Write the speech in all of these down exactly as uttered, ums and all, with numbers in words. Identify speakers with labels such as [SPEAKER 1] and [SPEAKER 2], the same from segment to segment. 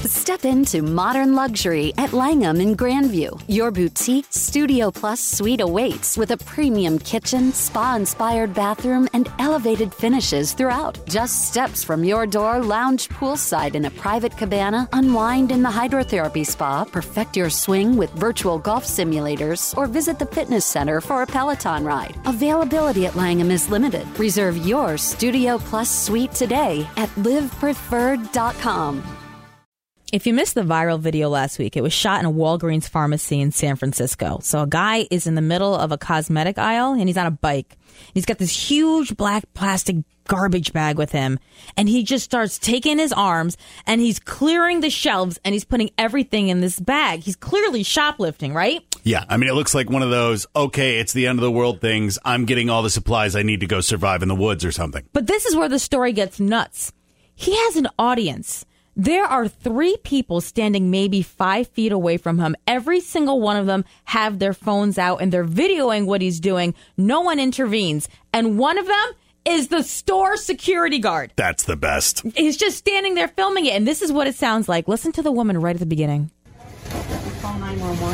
[SPEAKER 1] Step into modern luxury at Langham in Grandview. Your boutique Studio Plus suite awaits with a premium kitchen, spa-inspired bathroom, and elevated finishes throughout. Just steps from your door, lounge poolside in a private cabana, unwind in the hydrotherapy spa, perfect your swing with virtual golf simulators, or visit the fitness center for a Peloton ride. Availability at Langham is limited. Reserve your Studio Plus suite today at live preferred dot com.
[SPEAKER 2] If you missed the viral video last week, it was shot in a Walgreens pharmacy in San Francisco. So a guy is in the middle of a cosmetic aisle and he's on a bike. He's got this huge black plastic garbage bag with him, and he just starts taking his arms and he's clearing the shelves and he's putting everything in this bag. He's clearly shoplifting, right?
[SPEAKER 3] Yeah, I mean, it looks like one of those, okay, it's the end of the world things. I'm getting all the supplies I need to go survive in the woods or something.
[SPEAKER 2] But this is where the story gets nuts. He has an audience. There are three people standing maybe five feet away from him. Every single one of them have their phones out and they're videoing what he's doing. No one intervenes. And one of them is the store security guard.
[SPEAKER 3] That's the best.
[SPEAKER 2] He's just standing there filming it. And this is what it sounds like. Listen to the woman right at the beginning.
[SPEAKER 4] Call nine one one.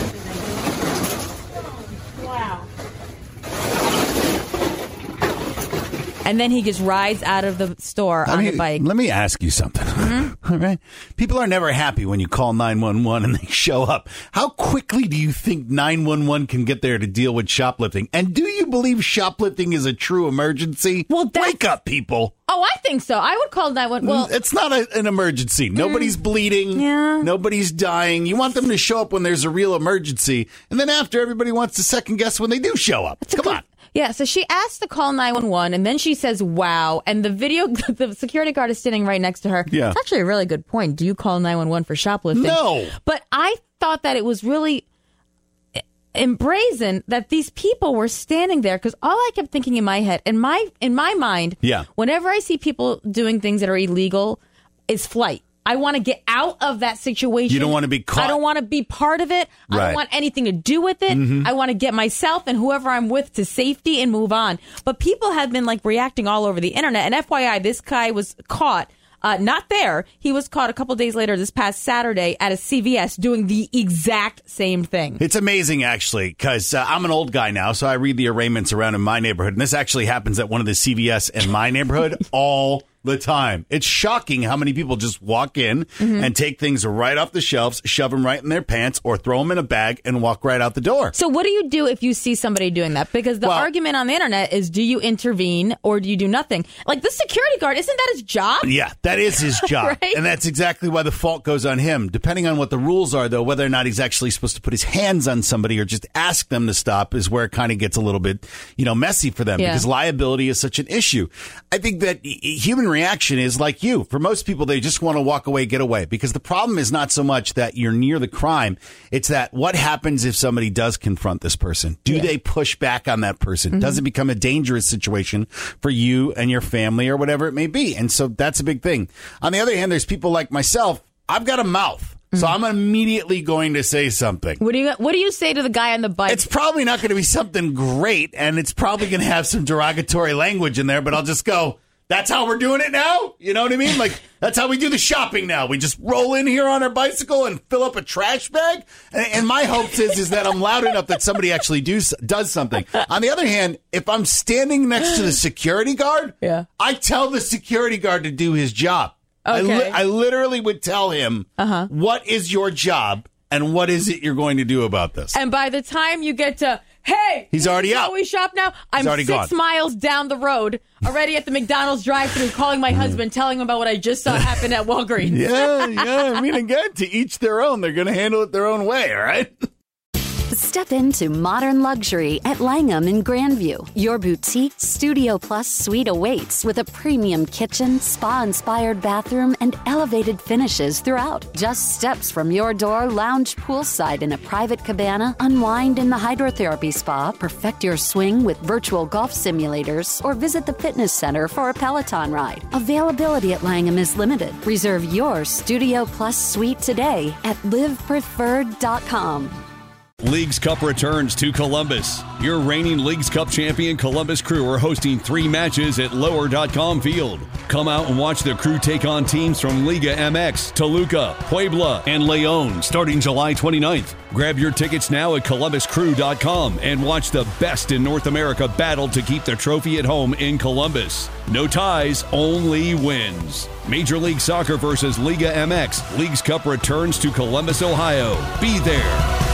[SPEAKER 4] Wow.
[SPEAKER 2] And then he just rides out of the store on
[SPEAKER 3] I mean,
[SPEAKER 2] the bike.
[SPEAKER 3] Let me ask you something. Mm-hmm. All right. People are never happy when you call nine one one and they show up. How quickly do you think nine one one can get there to deal with shoplifting? And do you believe shoplifting is a true emergency?
[SPEAKER 2] Well,
[SPEAKER 3] wake up, people.
[SPEAKER 2] Oh, I think so. I would call nine one one. Well,
[SPEAKER 3] it's not a, an emergency. Nobody's mm, bleeding.
[SPEAKER 2] Yeah.
[SPEAKER 3] Nobody's dying. You want them to show up when there's a real emergency. And then after, everybody wants to second guess when they do show up. Come
[SPEAKER 2] good-
[SPEAKER 3] on.
[SPEAKER 2] Yeah, so she asked to call nine one one, and then she says, wow. And the video, the security guard is sitting right next to her.
[SPEAKER 3] Yeah.
[SPEAKER 2] It's actually a really good point. Do you call nine one one for shoplifting?
[SPEAKER 3] No.
[SPEAKER 2] But I thought that it was really brazen that these people were standing there, because all I kept thinking in my head, in my in my mind,
[SPEAKER 3] yeah.
[SPEAKER 2] whenever I see people doing things that are illegal, is flight. I want to get out of that situation.
[SPEAKER 3] You don't want to be caught.
[SPEAKER 2] I don't want to be part of it. I
[SPEAKER 3] Right.
[SPEAKER 2] don't want anything to do with it.
[SPEAKER 3] Mm-hmm.
[SPEAKER 2] I want to get myself and whoever I'm with to safety and move on. But people have been like reacting all over the internet. And F Y I, this guy was caught. Uh, not there. He was caught a couple days later this past Saturday at a C V S doing the exact same thing.
[SPEAKER 3] It's amazing, actually, because uh, I'm an old guy now, so I read the arraignments around in my neighborhood. And this actually happens at one of the C V S in my neighborhood all the time. It's shocking how many people just walk in mm-hmm. and take things right off the shelves, shove them right in their pants, or throw them in a bag and walk right out the door.
[SPEAKER 2] So what do you do if you see somebody doing that? Because the
[SPEAKER 3] well,
[SPEAKER 2] argument on the internet is, do you intervene or do you do nothing? Like the security guard, isn't that his job?
[SPEAKER 3] Yeah, that is his job.
[SPEAKER 2] Right?
[SPEAKER 3] And that's exactly why the fault goes on him. Depending on what the rules are, though, whether or not he's actually supposed to put his hands on somebody or just ask them to stop is where it kind of gets a little bit, you know, messy for them, yeah. because liability is such an issue. I think that human reaction is like you. For most people, they just want to walk away, get away, because the problem is not so much that you're near the crime. It's that what happens if somebody does confront this person? Do yeah. they push back on that person? Mm-hmm. Does it become a dangerous situation for you and your family or whatever it may be? And so that's a big thing. On the other hand, there's people like myself. I've got a mouth. So I'm immediately going to say something.
[SPEAKER 2] What do you What do you say to the guy on the bike?
[SPEAKER 3] It's probably not going to be something great, and it's probably going to have some derogatory language in there, but I'll just go, that's how we're doing it now? You know what I mean? Like, that's how we do the shopping now. We just roll in here on our bicycle and fill up a trash bag. And, and my hopes is, is that I'm loud enough that somebody actually do, does something. On the other hand, if I'm standing next to the security guard,
[SPEAKER 2] yeah.
[SPEAKER 3] I tell the security guard to do his job.
[SPEAKER 2] Okay.
[SPEAKER 3] I, li- I literally would tell him,
[SPEAKER 2] uh-huh.
[SPEAKER 3] what is your job and what is it you're going to do about this?
[SPEAKER 2] And by the time you get to, hey,
[SPEAKER 3] he's already out.
[SPEAKER 2] We shop now. I'm six
[SPEAKER 3] gone.
[SPEAKER 2] miles down the road, already at the McDonald's drive-thru, calling my husband, telling him about what I just saw happen at Walgreens.
[SPEAKER 3] yeah, yeah. I mean, again, to each their own. They're going to handle it their own way, all right?
[SPEAKER 1] Step into modern luxury at Langham in Grandview. Your boutique Studio Plus suite awaits with a premium kitchen, spa-inspired bathroom, and elevated finishes throughout. Just steps from your door, lounge poolside in a private cabana, unwind in the hydrotherapy spa, perfect your swing with virtual golf simulators, or visit the fitness center for a Peloton ride. Availability at Langham is limited. Reserve your Studio Plus suite today at live preferred dot com.
[SPEAKER 5] Leagues Cup returns to Columbus. Your reigning Leagues Cup champion Columbus Crew are hosting three matches at lower dot com Field. Come out and watch the Crew take on teams from Liga M X, Toluca, Puebla, and León starting July twenty-ninth. Grab your tickets now at columbus crew dot com and watch the best in North America battle to keep the trophy at home in Columbus. No ties, only wins. Major League Soccer versus Liga M X. Leagues Cup returns to Columbus, Ohio. Be there.